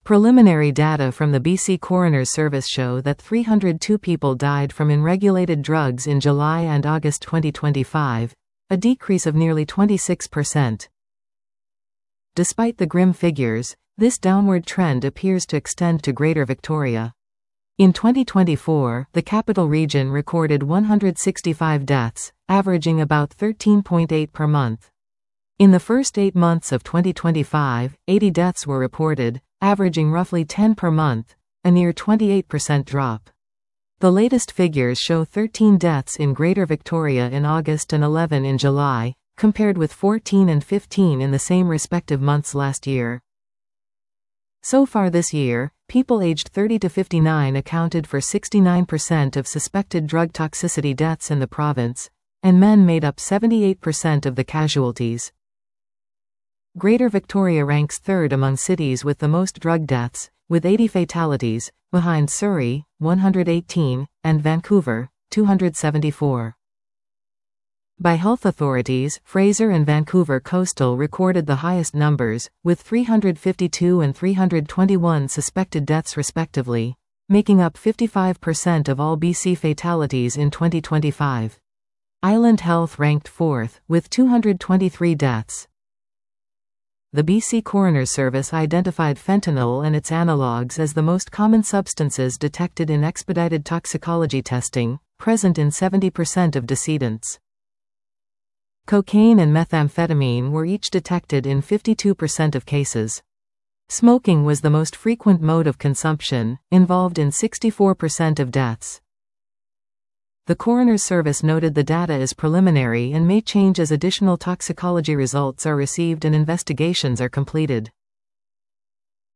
Preliminary data from the BC Coroner's Service show that 302 people died from unregulated drugs in July and August 2025, a decrease of nearly 26%. Despite the grim figures, this downward trend appears to extend to Greater Victoria. In 2024, the Capital Region recorded 165 deaths, averaging about 13.8 per month. In the first 8 months of 2025, 80 deaths were reported, averaging roughly 10 per month, a near 28% drop. The latest figures show 13 deaths in Greater Victoria in August and 11 in July, compared with 14 and 15 in the same respective months last year. So far this year, people aged 30 to 59 accounted for 69% of suspected drug toxicity deaths in the province, and men made up 78% of the casualties. Greater Victoria ranks third among cities with the most drug deaths, with 80 fatalities, behind Surrey, 118, and Vancouver, 274. By health authorities, Fraser and Vancouver Coastal recorded the highest numbers, with 352 and 321 suspected deaths respectively, making up 55% of all BC fatalities in 2025. Island Health ranked fourth, with 223 deaths. The BC Coroner's Service identified fentanyl and its analogues as the most common substances detected in expedited toxicology testing, present in 70% of decedents. Cocaine and methamphetamine were each detected in 52% of cases. Smoking was the most frequent mode of consumption, involved in 64% of deaths. The Coroner's Service noted the data is preliminary and may change as additional toxicology results are received and investigations are completed.